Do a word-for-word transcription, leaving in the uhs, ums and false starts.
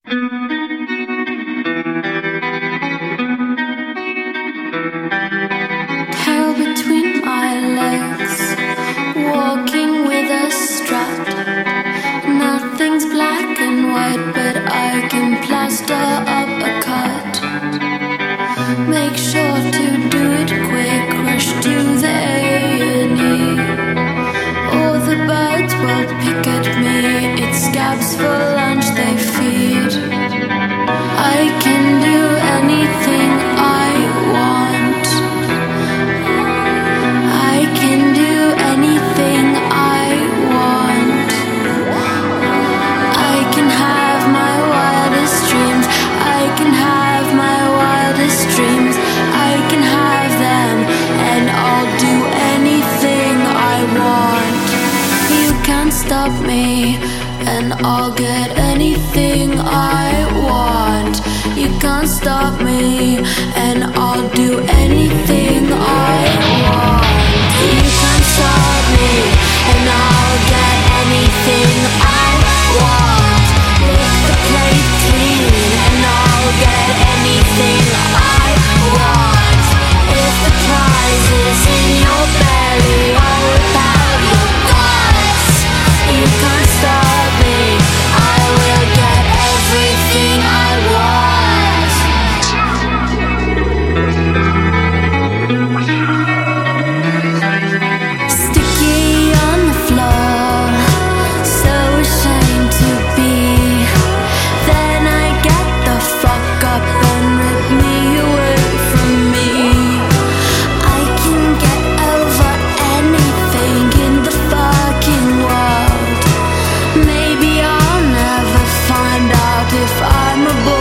Tail between my legs, walking with a strut. Nothing's black and white, but I can plaster up a cut. Make sure to do it quick, rush to the A and E. All the birds will pick at me, it's scabs for lunch they feed. I can do anything I want. I can do anything I want. I can have my wildest dreams. I can have my wildest dreams. I can have them, and I'll do anything I want. You can't stop me, and I'll get anything I want. You can't stop me, and I'll do anything I want. You can't stop me, and I'll get anything I want. Lick the plate clean, and I'll get anything I want. If the prize is in your belly, I'll rip out your guts. You can't stop me, I will get everything I want. Sticky on the floor, so ashamed to be. Then I get the fuck up and rip me away from me. I can get over anything in the fucking world. Maybe I'll never find out if I'm a boy